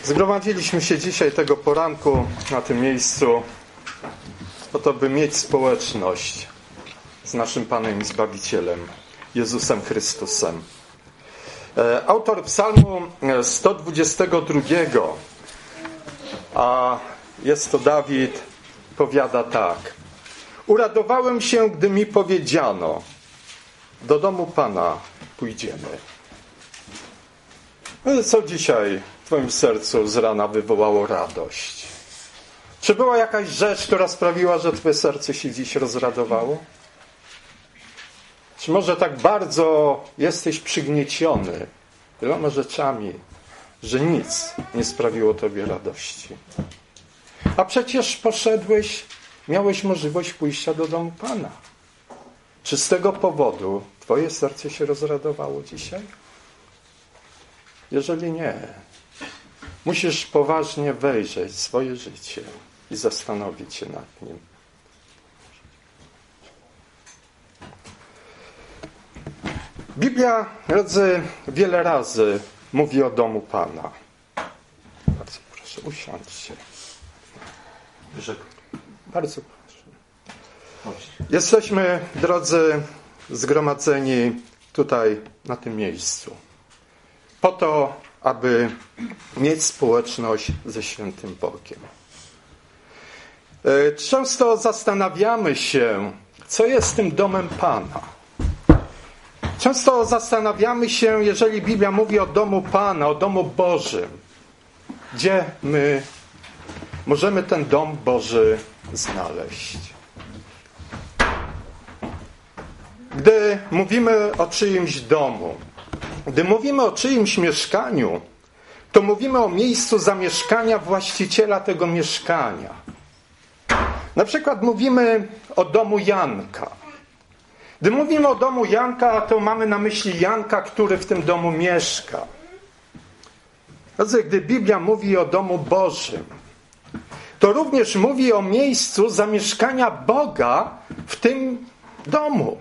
Zgromadziliśmy się dzisiaj tego poranku na tym miejscu po to, by mieć społeczność z naszym Panem i Zbawicielem, Jezusem Chrystusem. Autor psalmu 122, a jest to Dawid, powiada tak: uradowałem się, gdy mi powiedziano, do domu Pana pójdziemy. Co dzisiaj w Twoim sercu z rana wywołało radość? Czy była jakaś rzecz, która sprawiła, że Twoje serce się dziś rozradowało? Czy może tak bardzo jesteś przygnieciony wieloma rzeczami, że nic nie sprawiło Tobie radości? A przecież poszedłeś, miałeś możliwość pójścia do domu Pana. Czy z tego powodu Twoje serce się rozradowało dzisiaj? Jeżeli nie, musisz poważnie wejrzeć w swoje życie i zastanowić się nad nim. Biblia, drodzy, wiele razy mówi o domu Pana. Bardzo proszę, usiądźcie. Bardzo proszę. Jesteśmy, drodzy, zgromadzeni tutaj, na tym miejscu, po to, aby mieć społeczność ze świętym Bogiem. Często zastanawiamy się, co jest tym domem Pana. Często zastanawiamy się, jeżeli Biblia mówi o domu Pana, o domu Bożym, gdzie my możemy ten dom Boży znaleźć. Gdy mówimy o czyimś domu, gdy mówimy o czyimś mieszkaniu, to mówimy o miejscu zamieszkania właściciela tego mieszkania. Na przykład mówimy o domu Janka. Gdy mówimy o domu Janka, to mamy na myśli Janka, który w tym domu mieszka. Gdy Biblia mówi o domu Bożym, to również mówi o miejscu zamieszkania Boga w tym domu.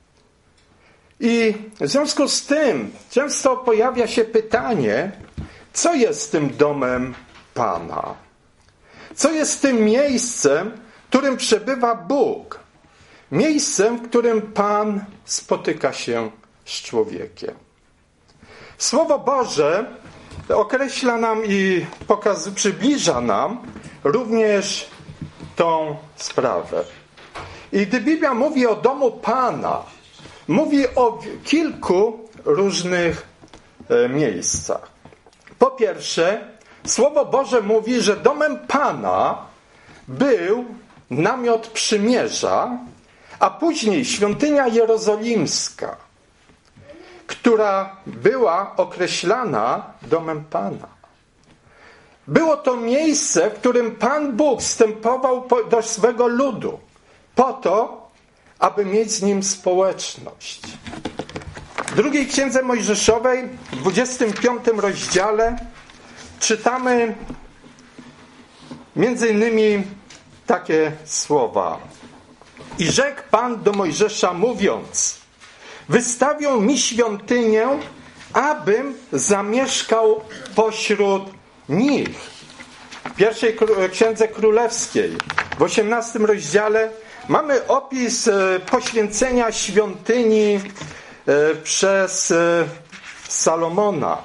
I w związku z tym często pojawia się pytanie, co jest tym domem Pana? Co jest tym miejscem, w którym przebywa Bóg? Miejscem, w którym Pan spotyka się z człowiekiem. Słowo Boże określa nam i przybliża nam również tą sprawę. I gdy Biblia mówi o domu Pana, mówi o kilku różnych miejscach. Po pierwsze, Słowo Boże mówi, że domem Pana był namiot przymierza, a później świątynia jerozolimska, która była określana domem Pana. Było to miejsce, w którym Pan Bóg wstępował do swego ludu po to, aby mieć z nim społeczność. W drugiej Księdze Mojżeszowej, w 25 rozdziale, czytamy między innymi takie słowa. I rzekł Pan do Mojżesza, mówiąc: wystawią mi świątynię, abym zamieszkał pośród nich. W pierwszej Księdze Królewskiej, w 18 rozdziale, mamy opis poświęcenia świątyni przez Salomona.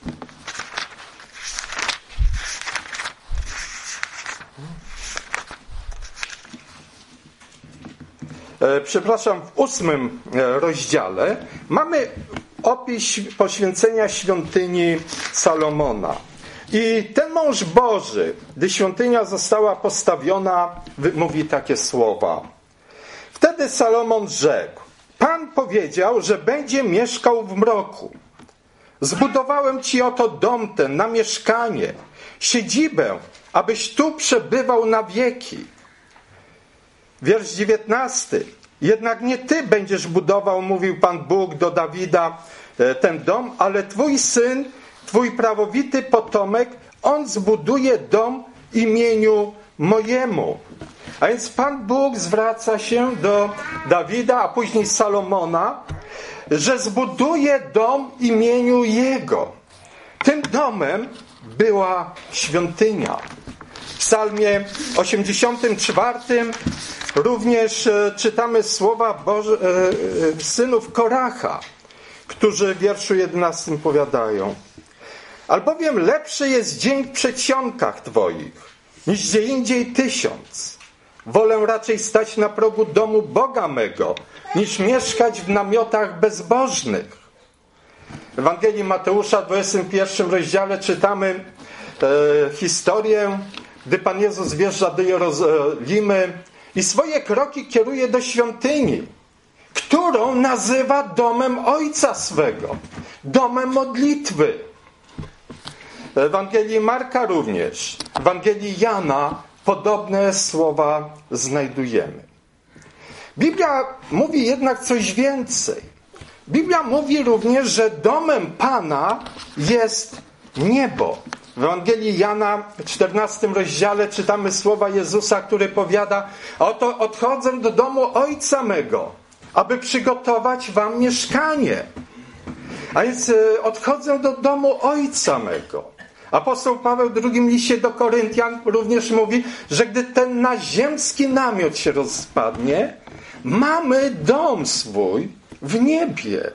Przepraszam, w 8 rozdziale mamy opis poświęcenia świątyni Salomona. I ten mąż Boży, gdy świątynia została postawiona, mówi takie słowa. Wtedy Salomon rzekł: Pan powiedział, że będzie mieszkał w mroku. Zbudowałem ci oto dom ten na mieszkanie, siedzibę, abyś tu przebywał na wieki. Wiersz 19. Jednak nie ty będziesz budował, mówił Pan Bóg do Dawida, ten dom, ale twój syn, twój prawowity potomek, on zbuduje dom imieniu mojemu. A więc Pan Bóg zwraca się do Dawida, a później Salomona, że zbuduje dom imieniu Jego. Tym domem była świątynia. W Psalmie 84 również czytamy słowa synów Koracha, którzy w wierszu 11 powiadają: albowiem lepszy jest dzień w przedsionkach Twoich, niż gdzie indziej 1000. Wolę raczej stać na progu domu Boga mego, niż mieszkać w namiotach bezbożnych. W Ewangelii Mateusza w 21 rozdziale czytamy historię, gdy Pan Jezus wjeżdża do Jerozolimy i swoje kroki kieruje do świątyni, którą nazywa domem Ojca swego, domem modlitwy. W Ewangelii Marka również, w Ewangelii Jana podobne słowa znajdujemy. Biblia mówi jednak coś więcej. Biblia mówi również, że domem Pana jest niebo. W Ewangelii Jana w 14 rozdziale czytamy słowa Jezusa, który powiada: oto odchodzę do domu Ojca mego, aby przygotować wam mieszkanie. A więc odchodzę do domu Ojca mego. Apostoł Paweł w drugim liście do Koryntian również mówi, że gdy ten naziemski namiot się rozpadnie, mamy dom swój w niebie.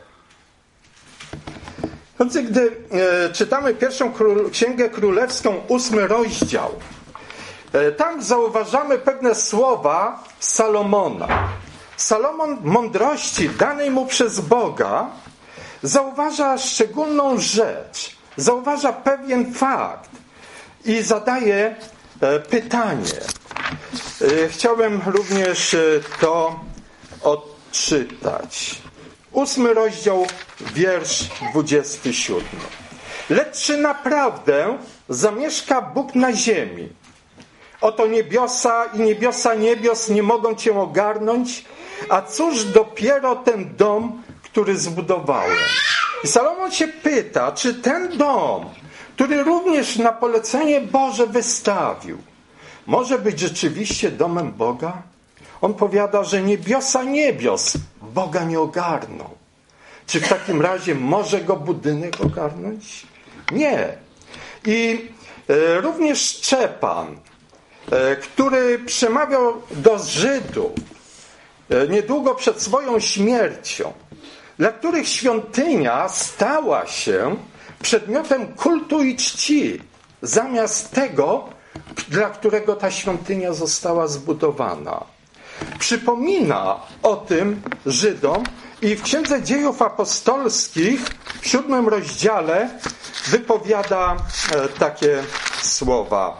Gdy czytamy pierwszą Księgę Królewską, 8 rozdział, tam zauważamy pewne słowa Salomona. Salomon w mądrości danej mu przez Boga zauważa szczególną rzecz, zauważa pewien fakt i zadaje pytanie. Chciałbym również to odczytać. 8 rozdział, wiersz 27. Lecz czy naprawdę zamieszka Bóg na ziemi? Oto niebiosa i niebiosa niebios nie mogą Cię ogarnąć, a cóż dopiero ten dom, który zbudowałem. I Salomon się pyta, czy ten dom, który również na polecenie Boże wystawił, może być rzeczywiście domem Boga? On powiada, że niebiosa niebios Boga nie ogarną. Czy w takim razie może go budynek ogarnąć? Nie. I również Szczepan, który przemawiał do Żydów niedługo przed swoją śmiercią, dla których świątynia stała się przedmiotem kultu i czci, zamiast tego, dla którego ta świątynia została zbudowana. Przypomina o tym Żydom i w Księdze Dziejów Apostolskich w 7 rozdziale wypowiada takie słowa.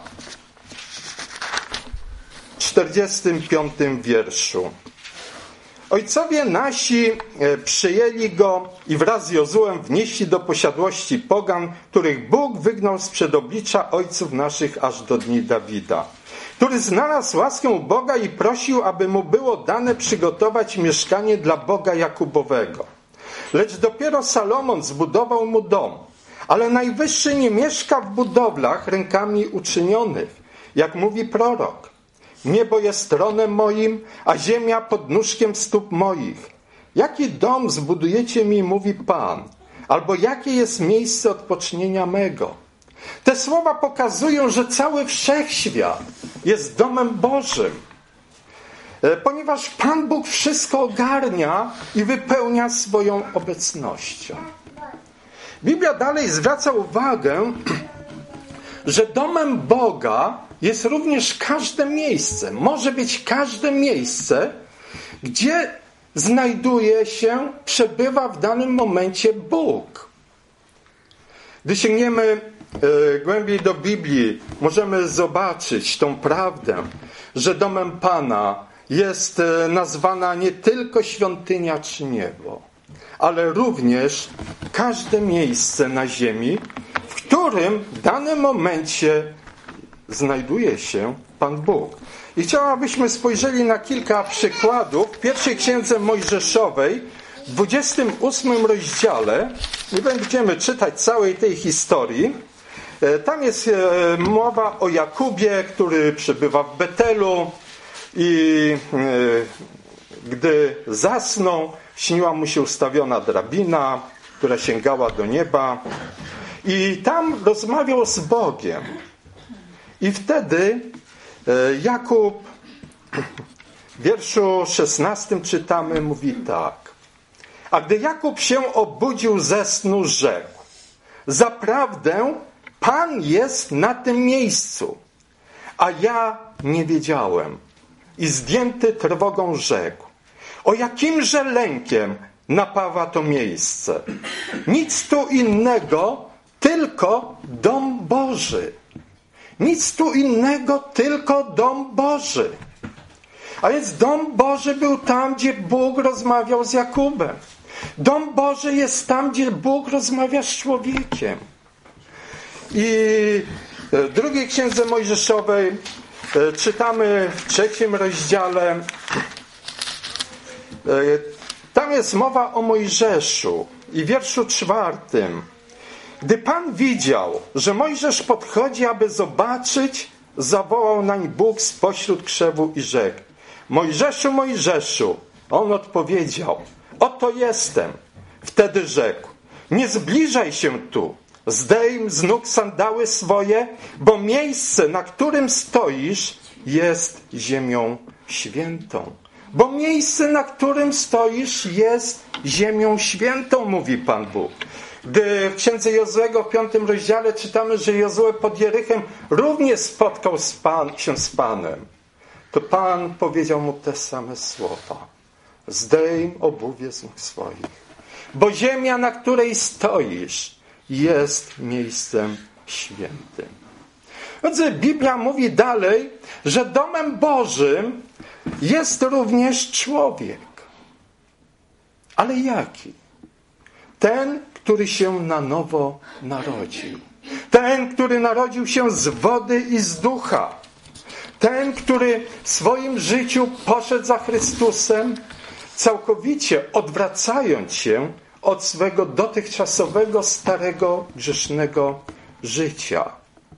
W 45 wierszu. Ojcowie nasi przyjęli go i wraz z Jozułem wnieśli do posiadłości pogan, których Bóg wygnał sprzed oblicza ojców naszych aż do dni Dawida, który znalazł łaskę u Boga i prosił, aby mu było dane przygotować mieszkanie dla Boga Jakubowego. Lecz dopiero Salomon zbudował mu dom, ale Najwyższy nie mieszka w budowlach rękami uczynionych, jak mówi prorok. Niebo jest tronem moim, a ziemia pod nóżkiem stóp moich. Jaki dom zbudujecie mi, mówi Pan, albo jakie jest miejsce odpocznienia mego? Te słowa pokazują, że cały wszechświat jest domem Bożym, ponieważ Pan Bóg wszystko ogarnia i wypełnia swoją obecnością. Biblia dalej zwraca uwagę, że domem Boga jest również każde miejsce. Może być każde miejsce, gdzie znajduje się, przebywa w danym momencie Bóg. Gdy sięgniemy głębiej do Biblii, możemy zobaczyć tą prawdę, że domem Pana jest nazwana nie tylko świątynia czy niebo, ale również każde miejsce na ziemi, w którym w danym momencie znajduje się Pan Bóg. I chciałbym, abyśmy spojrzeli na kilka przykładów. W pierwszej księdze Mojżeszowej, w 28 rozdziale, nie będziemy czytać całej tej historii, tam jest mowa o Jakubie, który przebywa w Betelu i gdy zasnął, śniła mu się ustawiona drabina, która sięgała do nieba. I tam rozmawiał z Bogiem. I wtedy Jakub w wierszu 16 czytamy, mówi tak. A gdy Jakub się obudził ze snu, rzekł: zaprawdę Pan jest na tym miejscu, a ja nie wiedziałem. I zdjęty trwogą rzekł: o jakimże lękiem napawa to miejsce? Nic tu innego, tylko dom Boży. Nic tu innego, tylko dom Boży. A więc dom Boży był tam, gdzie Bóg rozmawiał z Jakubem. Dom Boży jest tam, gdzie Bóg rozmawia z człowiekiem. I w drugiej księdze Mojżeszowej czytamy w 3 rozdziale. Tam jest mowa o Mojżeszu i w wierszu 4. Gdy Pan widział, że Mojżesz podchodzi, aby zobaczyć, zawołał nań Bóg spośród krzewu i rzekł: Mojżeszu, Mojżeszu. On odpowiedział: oto jestem. Wtedy rzekł: nie zbliżaj się tu, zdejm z nóg sandały swoje, bo miejsce, na którym stoisz, jest ziemią świętą. Bo miejsce, na którym stoisz, jest ziemią świętą, mówi Pan Bóg. Gdy w księdze Jozuego w 5 rozdziale czytamy, że Jozue pod Jerychem również spotkał się z Panem, to Pan powiedział mu te same słowa: zdejm obuwie z nóg swoich, bo ziemia, na której stoisz, jest miejscem świętym. Więc Biblia mówi dalej, że domem Bożym jest również człowiek. Ale jaki? Ten, który się na nowo narodził. Ten, który narodził się z wody i z ducha. Ten, który w swoim życiu poszedł za Chrystusem, całkowicie odwracając się od swego dotychczasowego, starego, grzesznego życia.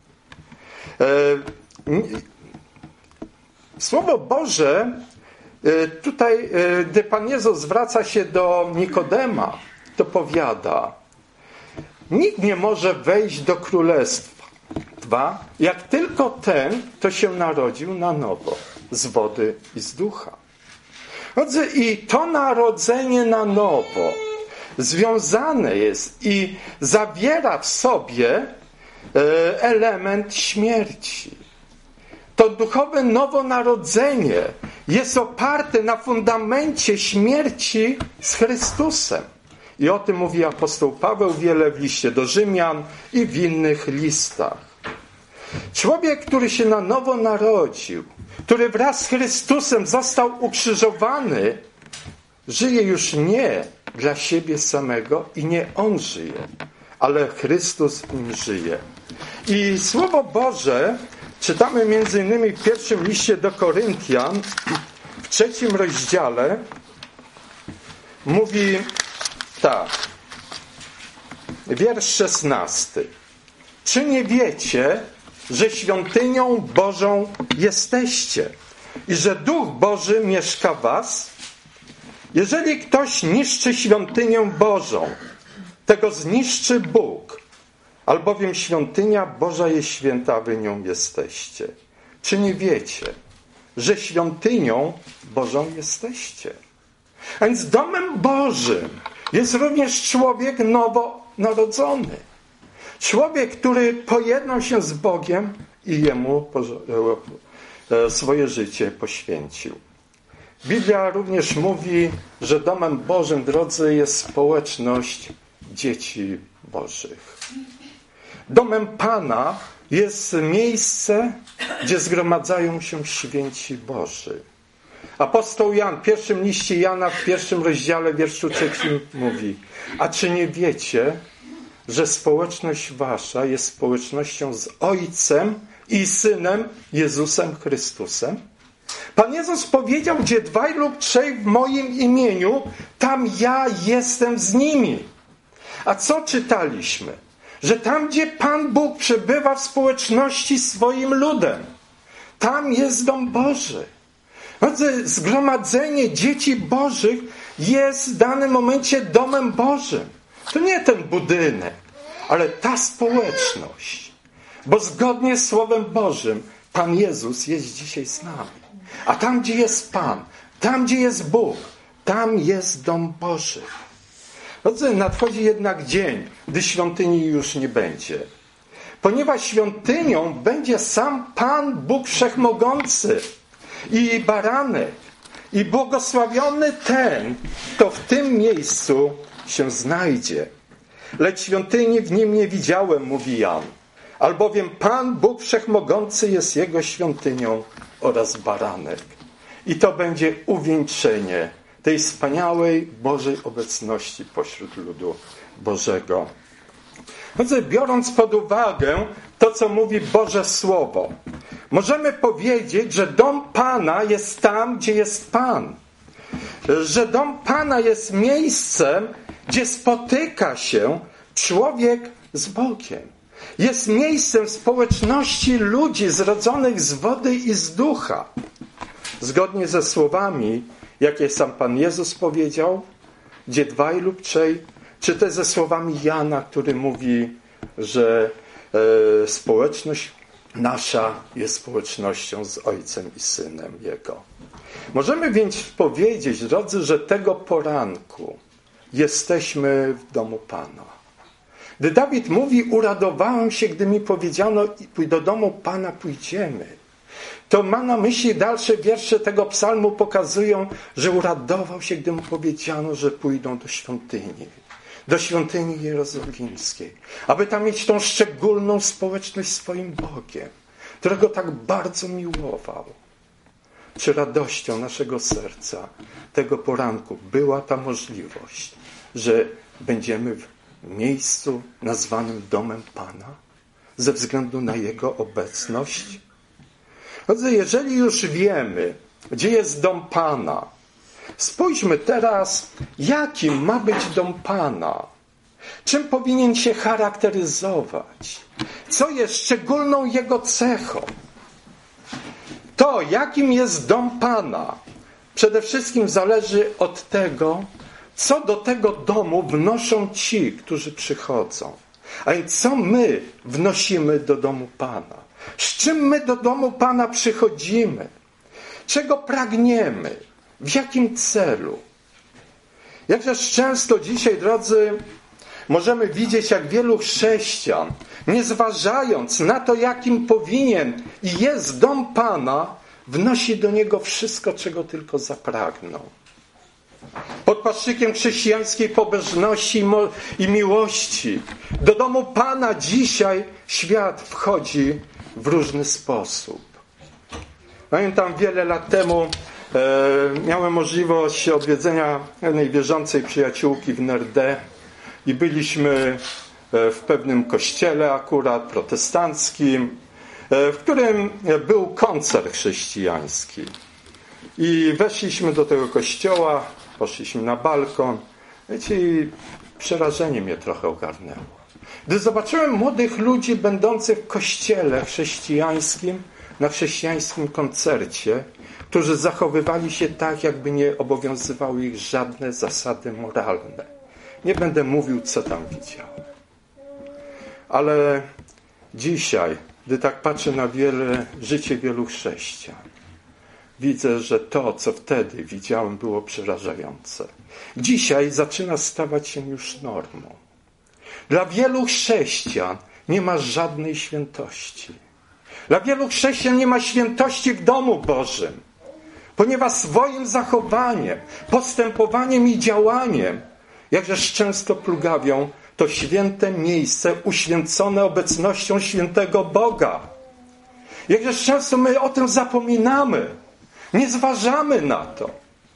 Słowo Boże, tutaj, gdy Pan Jezus zwraca się do Nikodema, to powiada: nikt nie może wejść do królestwa, jak tylko ten, kto się narodził na nowo, z wody i z ducha. I to narodzenie na nowo związane jest i zawiera w sobie element śmierci. To duchowe nowonarodzenie jest oparte na fundamencie śmierci z Chrystusem. I o tym mówi apostoł Paweł wiele w liście do Rzymian i w innych listach. Człowiek, który się na nowo narodził, który wraz z Chrystusem został ukrzyżowany, żyje już nie dla siebie samego i nie on żyje, ale Chrystus w nim żyje. I Słowo Boże czytamy między innymi w pierwszym liście do Koryntian, w 3 rozdziale, mówi tak, wiersz 16. Czy nie wiecie, że świątynią Bożą jesteście i że Duch Boży mieszka w was? Jeżeli ktoś niszczy świątynię Bożą, tego zniszczy Bóg, albowiem świątynia Boża jest święta, a wy nią jesteście. Czy nie wiecie, że świątynią Bożą jesteście? A więc domem Bożym jest również człowiek nowonarodzony. Człowiek, który pojednał się z Bogiem i Jemu swoje życie poświęcił. Biblia również mówi, że domem Bożym, drodzy, jest społeczność dzieci Bożych. Domem Pana jest miejsce, gdzie zgromadzają się święci Boży. Apostoł Jan w pierwszym liście Jana, w 1 rozdziale, wierszu 3 mówi: a czy nie wiecie, że społeczność wasza jest społecznością z Ojcem i Synem Jezusem Chrystusem? Pan Jezus powiedział: gdzie 2 lub 3 w moim imieniu, tam ja jestem z nimi. A co czytaliśmy? Że tam, gdzie Pan Bóg przebywa w społeczności swoim ludem, tam jest dom Boży. Zgromadzenie dzieci Bożych jest w danym momencie domem Bożym. To nie ten budynek, ale ta społeczność, bo zgodnie z Słowem Bożym Pan Jezus jest dzisiaj z nami. A tam, gdzie jest Pan, tam, gdzie jest Bóg, tam jest dom Boży. Nadchodzi jednak dzień, gdy świątyni już nie będzie. Ponieważ świątynią będzie sam Pan Bóg Wszechmogący i baranek. I błogosławiony ten, kto w tym miejscu się znajdzie. Lecz świątyni w nim nie widziałem, mówi Jan. Albowiem Pan Bóg Wszechmogący jest jego świątynią oraz baranek. I to będzie uwieńczenie tej wspaniałej Bożej obecności pośród ludu Bożego. Biorąc pod uwagę to, co mówi Boże Słowo, możemy powiedzieć, że dom Pana jest tam, gdzie jest Pan. Że dom Pana jest miejscem, gdzie spotyka się człowiek z Bogiem. Jest miejscem społeczności ludzi zrodzonych z wody i z ducha. Zgodnie ze słowami, jakie sam Pan Jezus powiedział, gdzie dwaj lub trzej, czy też ze słowami Jana, który mówi, że społeczność nasza jest społecznością z Ojcem i Synem Jego. Możemy więc powiedzieć, drodzy, że tego poranku jesteśmy w domu Pana. Gdy Dawid mówi, uradowałem się, gdy mi powiedziano, do domu Pana pójdziemy, to ma na myśli dalsze wiersze tego psalmu pokazują, że uradował się, gdy mu powiedziano, że pójdą do świątyni jerozolimskiej, aby tam mieć tą szczególną społeczność z swoim Bogiem, którego tak bardzo miłował. Czy radością naszego serca tego poranku była ta możliwość, że będziemy w miejscu nazwanym domem Pana ze względu na Jego obecność? Jeżeli już wiemy, gdzie jest dom Pana, spójrzmy teraz, jakim ma być dom Pana. Czym powinien się charakteryzować? Co jest szczególną jego cechą? To, jakim jest dom Pana, przede wszystkim zależy od tego, co do tego domu wnoszą ci, którzy przychodzą. A więc co my wnosimy do domu Pana? Z czym my do domu Pana przychodzimy? Czego pragniemy? W jakim celu? Jakżeż często dzisiaj, drodzy, możemy widzieć, jak wielu chrześcijan, nie zważając na to, jakim powinien i jest dom Pana, wnosi do niego wszystko, czego tylko zapragną. Pod płaszczykiem chrześcijańskiej pobożności i miłości do domu Pana dzisiaj świat wchodzi w różny sposób. Pamiętam, wiele lat temu miałem możliwość odwiedzenia jednej wierzącej przyjaciółki w Nerde i byliśmy w pewnym kościele akurat protestanckim, w którym był koncert chrześcijański. I weszliśmy do tego kościoła, poszliśmy na balkon. Wiecie, i przerażenie mnie trochę ogarnęło. Gdy zobaczyłem młodych ludzi będących w kościele chrześcijańskim, na chrześcijańskim koncercie, którzy zachowywali się tak, jakby nie obowiązywały ich żadne zasady moralne. Nie będę mówił, co tam widziałem. Ale dzisiaj, gdy tak patrzę na życie wielu chrześcijan, widzę, że to, co wtedy widziałem, było przerażające. Dzisiaj zaczyna stawać się już normą. Dla wielu chrześcijan nie ma żadnej świętości. Dla wielu chrześcijan nie ma świętości w domu Bożym, ponieważ swoim zachowaniem, postępowaniem i działaniem, jakżeż często plugawią to święte miejsce uświęcone obecnością świętego Boga. Jakżeż często my o tym zapominamy, nie zważamy na to.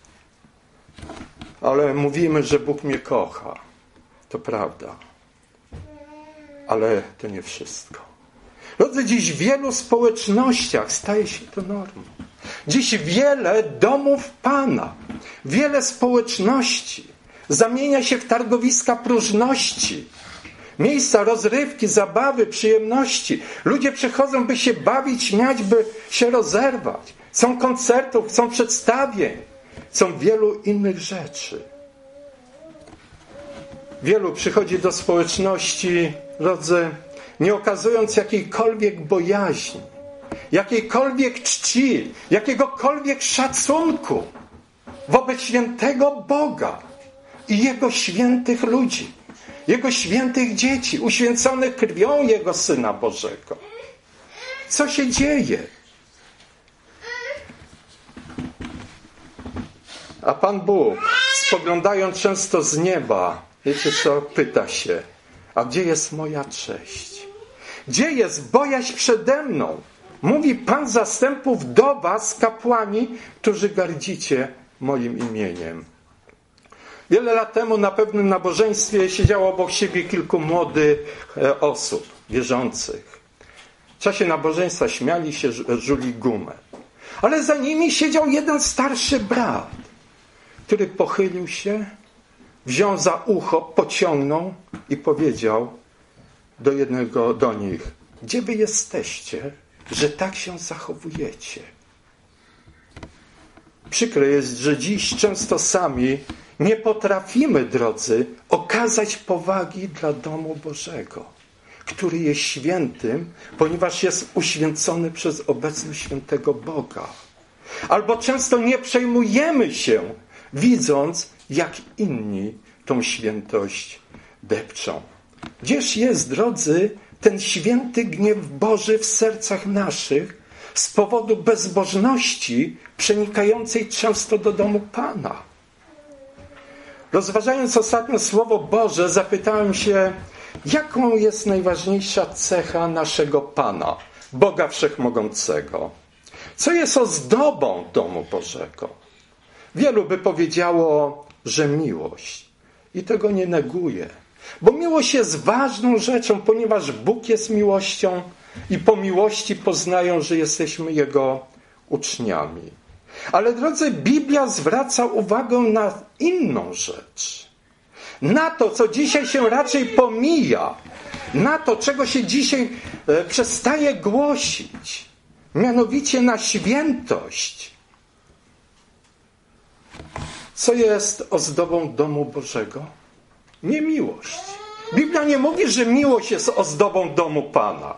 Ale mówimy, że Bóg mnie kocha. To prawda. Ale to nie wszystko. Drodzy, dziś w wielu społecznościach staje się to normą. Dziś wiele domów Pana, wiele społeczności zamienia się w targowiska próżności. Miejsca rozrywki, zabawy, przyjemności. Ludzie przychodzą, by się bawić, śmiać, by się rozerwać. Są koncertów, są przedstawień, są wielu innych rzeczy. Wielu przychodzi do społeczności drodzy, nie okazując jakiejkolwiek bojaźni, jakiejkolwiek czci, jakiegokolwiek szacunku wobec świętego Boga i Jego świętych ludzi, Jego świętych dzieci, uświęconych krwią Jego Syna Bożego. Co się dzieje? A Pan Bóg, spoglądając często z nieba, wiecie co, pyta się, a gdzie jest moja cześć? Gdzie jest bojaźń przede mną? Mówi Pan zastępów do was, kapłani, którzy gardzicie moim imieniem. Wiele lat temu na pewnym nabożeństwie siedziało obok siebie kilku młodych osób, wierzących. W czasie nabożeństwa śmiali się, żuli gumę. Ale za nimi siedział jeden starszy brat, który pochylił się, wziął za ucho, pociągnął i powiedział do nich, gdzie wy jesteście, że tak się zachowujecie? Przykre jest, że dziś często sami nie potrafimy, drodzy, okazać powagi dla domu Bożego, który jest świętym, ponieważ jest uświęcony przez obecność świętego Boga. Albo często nie przejmujemy się, widząc, jak inni tą świętość depczą. Gdzież jest, drodzy, ten święty gniew Boży w sercach naszych z powodu bezbożności przenikającej często do domu Pana? Rozważając ostatnio Słowo Boże, zapytałem się, jaką jest najważniejsza cecha naszego Pana, Boga Wszechmogącego? Co jest ozdobą domu Bożego? Wielu by powiedziało, że miłość. I tego nie neguję. Bo miłość jest ważną rzeczą, ponieważ Bóg jest miłością i po miłości poznają, że jesteśmy Jego uczniami. Ale, drodzy, Biblia zwraca uwagę na inną rzecz. Na to, co dzisiaj się raczej pomija. Na to, czego się dzisiaj przestaje głosić. Mianowicie na świętość. Co jest ozdobą domu Bożego? Nie miłość. Biblia nie mówi, że miłość jest ozdobą domu Pana.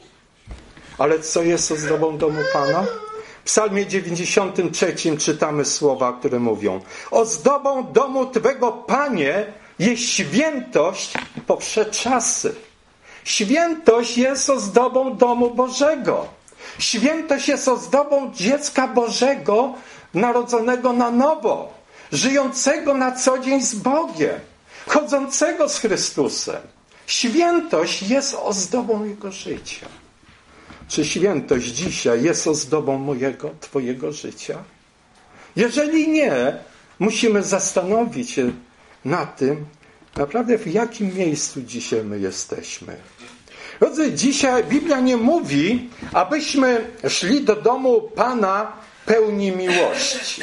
Ale co jest ozdobą domu Pana? W Psalmie 93 czytamy słowa, które mówią: ozdobą domu Twego, Panie, jest świętość po wsze czasy. Świętość jest ozdobą domu Bożego. Świętość jest ozdobą dziecka Bożego narodzonego na nowo, żyjącego na co dzień z Bogiem, chodzącego z Chrystusem. Świętość jest ozdobą Jego życia. Czy świętość dzisiaj jest ozdobą mojego, Twojego życia? Jeżeli nie, musimy zastanowić się nad tym, naprawdę w jakim miejscu dzisiaj my jesteśmy. Drodzy, dzisiaj Biblia nie mówi, abyśmy szli do domu Pana pełni miłości.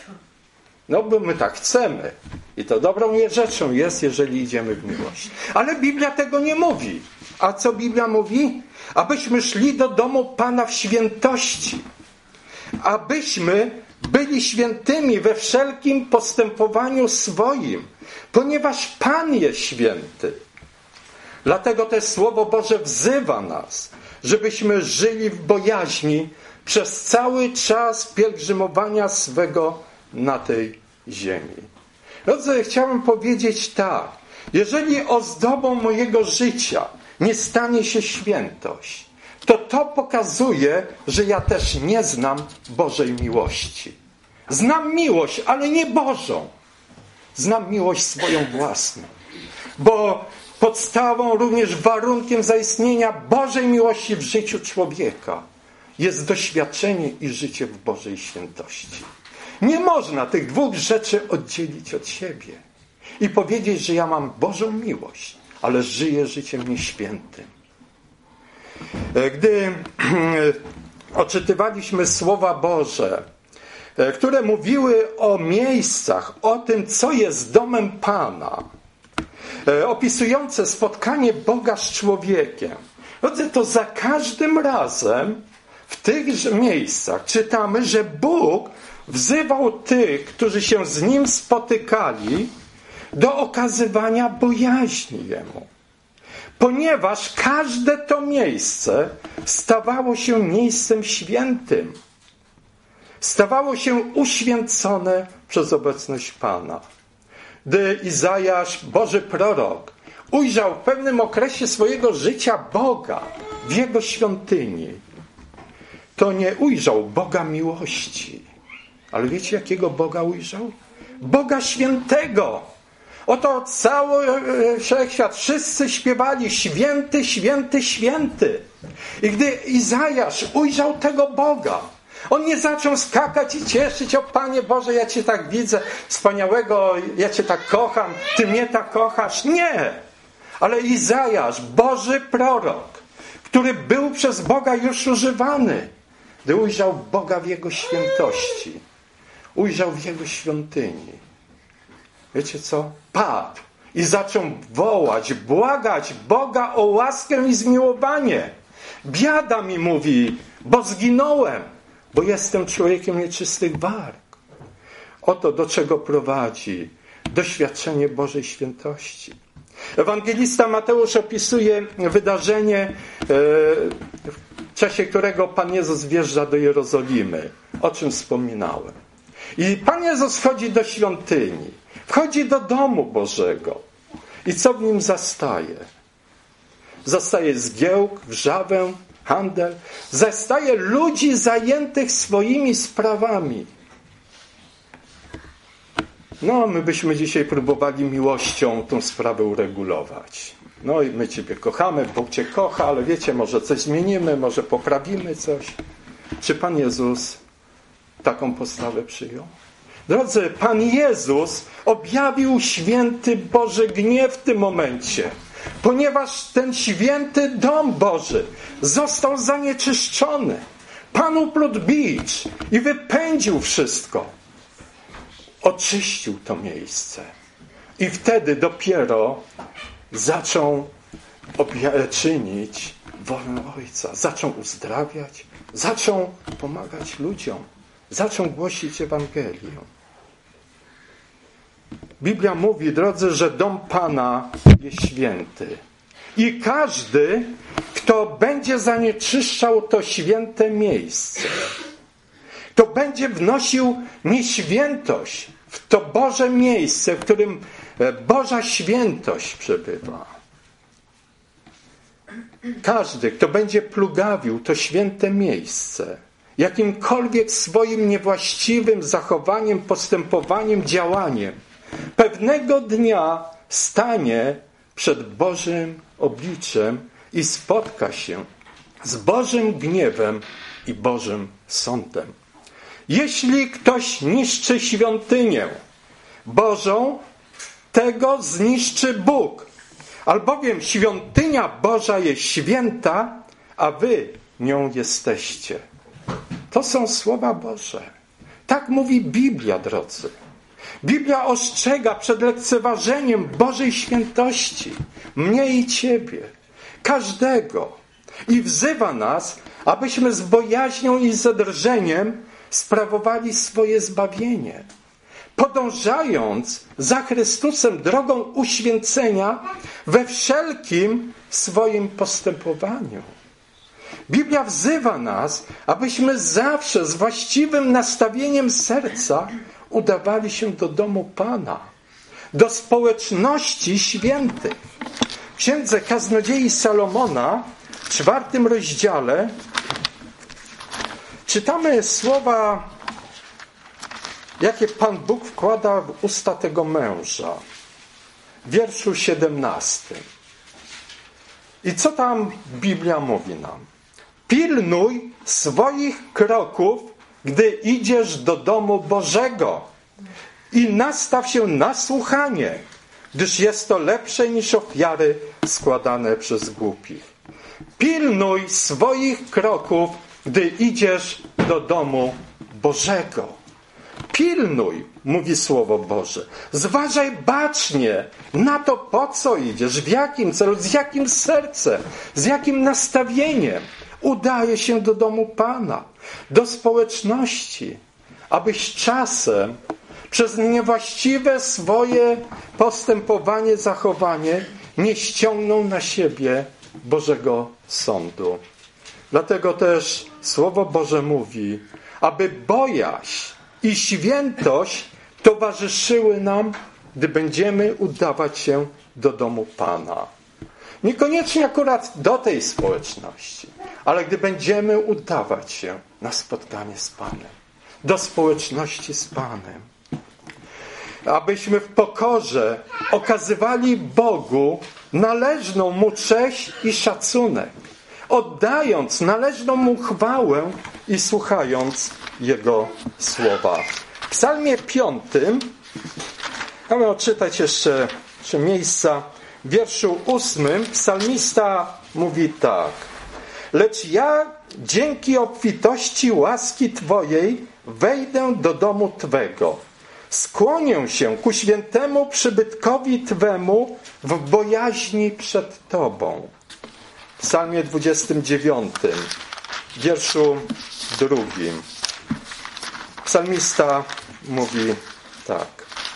No bo my tak chcemy. I to dobrą rzeczą jest, jeżeli idziemy w miłość. Ale Biblia tego nie mówi. A co Biblia mówi? Abyśmy szli do domu Pana w świętości. Abyśmy byli świętymi we wszelkim postępowaniu swoim. Ponieważ Pan jest święty. Dlatego też Słowo Boże wzywa nas, żebyśmy żyli w bojaźni przez cały czas pielgrzymowania swego na tej ziemi. Drodzy, chciałem powiedzieć tak. Jeżeli ozdobą mojego życia nie stanie się świętość, to pokazuje, że ja też nie znam Bożej miłości. Znam miłość, ale nie Bożą. Znam miłość swoją własną. Bo podstawą, również warunkiem zaistnienia Bożej miłości w życiu człowieka jest doświadczenie i życie w Bożej świętości. Nie można tych dwóch rzeczy oddzielić od siebie i powiedzieć, że ja mam Bożą miłość, ale żyję życiem nieświętym. Gdy odczytywaliśmy Słowa Boże, które mówiły o miejscach, o tym, co jest domem Pana, opisujące spotkanie Boga z człowiekiem, to za każdym razem w tych miejscach czytamy, że Bóg wzywał tych, którzy się z Nim spotykali, do okazywania bojaźni Jemu. ponieważ każde to miejsce stawało się miejscem świętym. Stawało się uświęcone przez obecność Pana. Gdy Izajasz, Boży prorok, ujrzał w pewnym okresie swojego życia Boga w Jego świątyni, to nie ujrzał Boga miłości. Ale wiecie, jakiego Boga ujrzał? Boga świętego. Oto cały wszechświat, wszyscy śpiewali święty, święty, święty. I gdy Izajasz ujrzał tego Boga, on nie zaczął skakać i cieszyć: o Panie Boże, ja Cię tak widzę, wspaniałego, ja Cię tak kocham, Ty mnie tak kochasz. Nie! Ale Izajasz, Boży prorok, który był przez Boga już używany, gdy ujrzał Boga w Jego świętości, ujrzał w Jego świątyni, wiecie co? Padł i zaczął wołać, błagać Boga o łaskę i zmiłowanie. Biada mi, mówi, bo zginąłem, bo jestem człowiekiem nieczystych warg. Oto do czego prowadzi doświadczenie Bożej świętości. Ewangelista Mateusz opisuje wydarzenie, w czasie którego Pan Jezus wjeżdża do Jerozolimy, o czym wspominałem. I Pan Jezus wchodzi do świątyni, wchodzi do domu Bożego. I co w nim zastaje? Zastaje zgiełk, wrzawę, handel. Zastaje ludzi zajętych swoimi sprawami. No, my byśmy dzisiaj próbowali miłością tą sprawę uregulować. No i my Ciebie kochamy, Bóg Cię kocha, ale wiecie, może coś zmienimy, może poprawimy coś. Czy Pan Jezus taką postawę przyjął? Drodzy, Pan Jezus objawił święty Boży gniew w tym momencie, ponieważ ten święty dom Boży został zanieczyszczony. Pan uplótł bicz i wypędził wszystko. Oczyścił to miejsce. I wtedy dopiero zaczął czynić wolę Ojca. Zaczął uzdrawiać, zaczął pomagać ludziom, zaczął głosić Ewangelię. Biblia mówi, drodzy, że dom Pana jest święty. I każdy, kto będzie zanieczyszczał to święte miejsce, kto będzie wnosił nieświętość w to Boże miejsce, w którym Boża świętość przebywa. Każdy, kto będzie plugawił to święte miejsce, jakimkolwiek swoim niewłaściwym zachowaniem, postępowaniem, działaniem, pewnego dnia stanie przed Bożym obliczem i spotka się z Bożym gniewem i Bożym sądem. Jeśli ktoś niszczy świątynię Bożą, tego zniszczy Bóg. Albowiem świątynia Boża jest święta, a wy nią jesteście. To są słowa Boże. Tak mówi Biblia, drodzy. Biblia ostrzega przed lekceważeniem Bożej świętości. Mnie i ciebie. Każdego. I wzywa nas, abyśmy z bojaźnią i zadrżeniem sprawowali swoje zbawienie. Podążając za Chrystusem drogą uświęcenia we wszelkim swoim postępowaniu. Biblia wzywa nas, abyśmy zawsze z właściwym nastawieniem serca udawali się do domu Pana, do społeczności świętych. W Księdze Kaznodziei Salomona, w 4 rozdziale, czytamy słowa, jakie Pan Bóg wkłada w usta tego męża. W wierszu 17. I co tam Biblia mówi nam? Pilnuj swoich kroków, gdy idziesz do domu Bożego i nastaw się na słuchanie, gdyż jest to lepsze niż ofiary składane przez głupich. Pilnuj swoich kroków, gdy idziesz do domu Bożego. Pilnuj, mówi Słowo Boże. Zważaj bacznie na to, po co idziesz, w jakim celu, z jakim sercem, z jakim nastawieniem udaje się do domu Pana, do społeczności, abyś czasem przez niewłaściwe swoje postępowanie, zachowanie nie ściągną na siebie Bożego sądu. Dlatego też Słowo Boże mówi, aby bojaźń i świętość towarzyszyły nam, gdy będziemy udawać się do domu Pana. Niekoniecznie akurat do tej społeczności, ale gdy będziemy udawać się na spotkanie z Panem, do społeczności z Panem. Abyśmy w pokorze okazywali Bogu należną Mu cześć i szacunek, oddając należną Mu chwałę i słuchając Jego słowa. W Psalmie 5, mamy odczytać jeszcze 3 miejsca, w wierszu 8 psalmista mówi tak: lecz ja dzięki obfitości łaski Twojej wejdę do domu Twego. Skłonię się ku świętemu przybytkowi Twemu w bojaźni przed Tobą. W psalmie 29, wierszu 2. Psalmista mówi tak: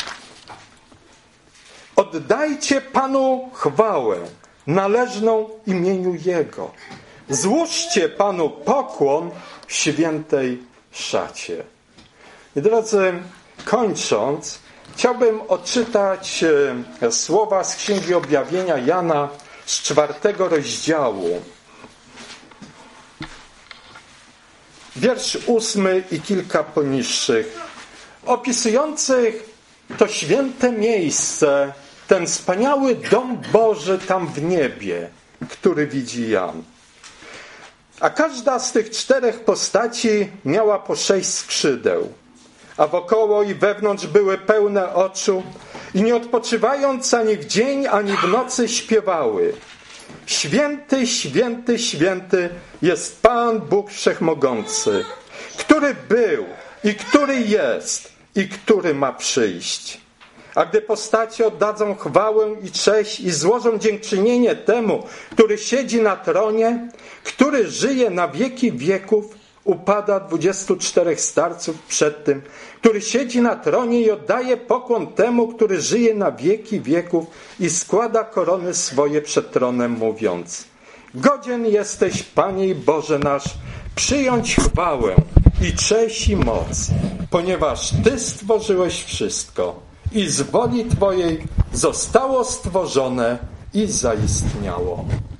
oddajcie Panu chwałę należną imieniu Jego. Złóżcie Panu pokłon w świętej szacie. I drodzy, kończąc, chciałbym odczytać słowa z Księgi Objawienia Jana z 4 rozdziału. Wiersz 8 i kilka poniższych, opisujących to święte miejsce, ten wspaniały dom Boży tam w niebie, który widzi Jan. A każda z tych 4 postaci miała po 6 skrzydeł, a wokoło i wewnątrz były pełne oczu i nie odpoczywając ani w dzień, ani w nocy śpiewały: święty, święty, święty jest Pan Bóg Wszechmogący, który był i który jest i który ma przyjść. A gdy postacie oddadzą chwałę i cześć i złożą dziękczynienie temu, który siedzi na tronie, który żyje na wieki wieków, upada 24 starców przed tym, który siedzi na tronie i oddaje pokłon temu, który żyje na wieki wieków i składa korony swoje przed tronem, mówiąc: godzien jesteś, Panie i Boże nasz, przyjąć chwałę i cześć i moc, ponieważ Ty stworzyłeś wszystko i z woli Twojej zostało stworzone i zaistniało.